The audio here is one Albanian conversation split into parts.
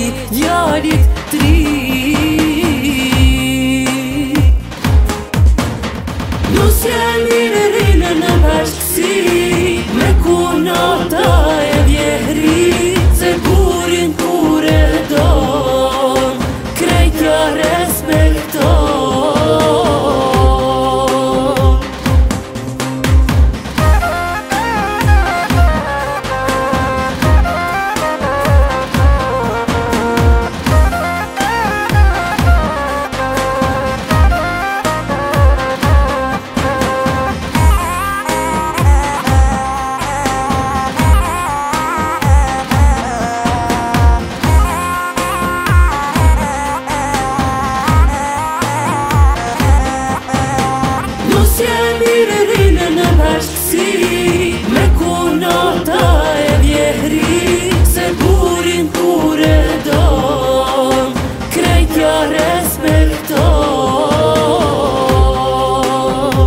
si djalit tri. Nus jemi në rinë në bashkësi, me kunata e vjehri, se burin kur e don, krejtja respekton. Jemi në rinë në bashkësi, me kunata e vjehri, se burin kur e don, krejtja respekton.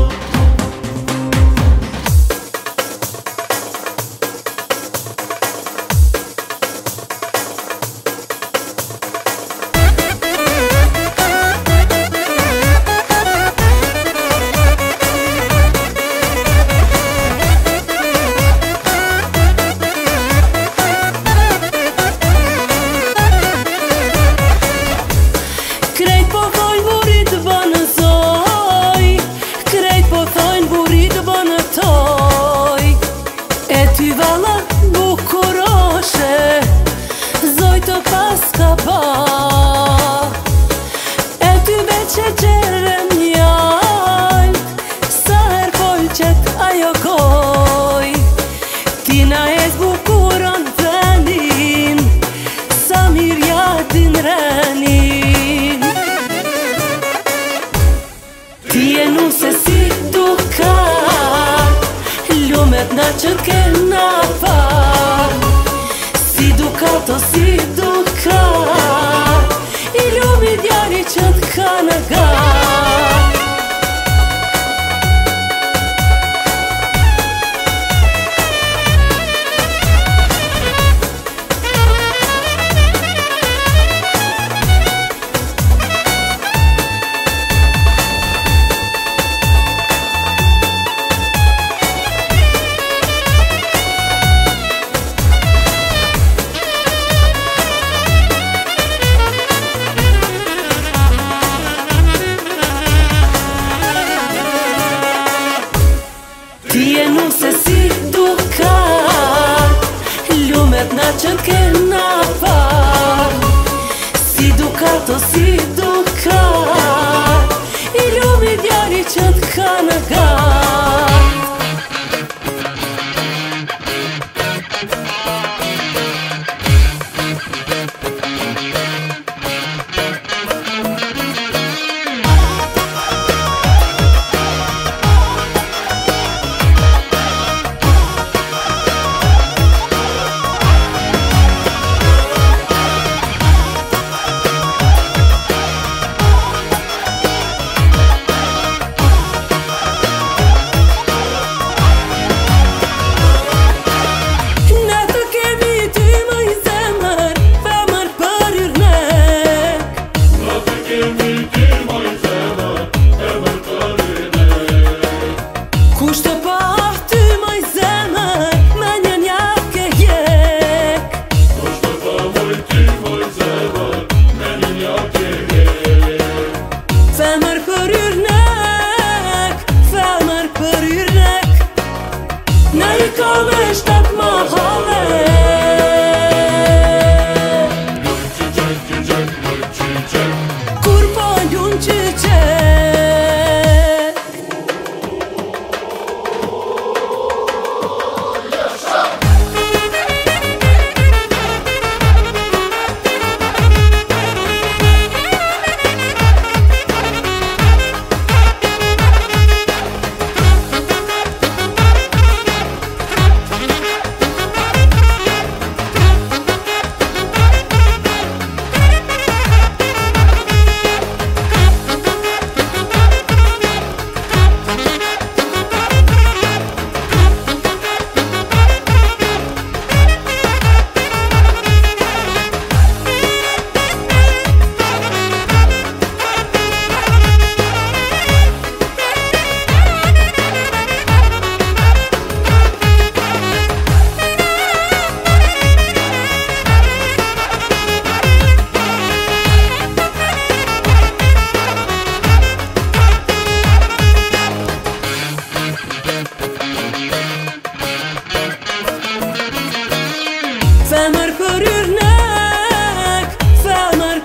Krejt po thojnë burit bënë zoj, krejt po thojnë burit bënë toj, e ty valla bukuroshe, zoj të pas ka ba, e ty veqe qerën njalt, sa her polqet ajo goj, ti na e zbukuron venin, sa mirjatin renin. Ti e nu se si dukat, lumet na që t'kena pa, si dukat o si dukat, i lumi djali që t'ka në gat. Ti e nu se si dukat, lumet na që t'kena pa, si dukat o si dukat, i lumi djali që t'ka në gat.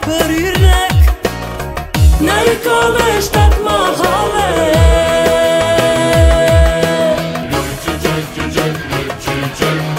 për hyrnek Në rikove shtat mahale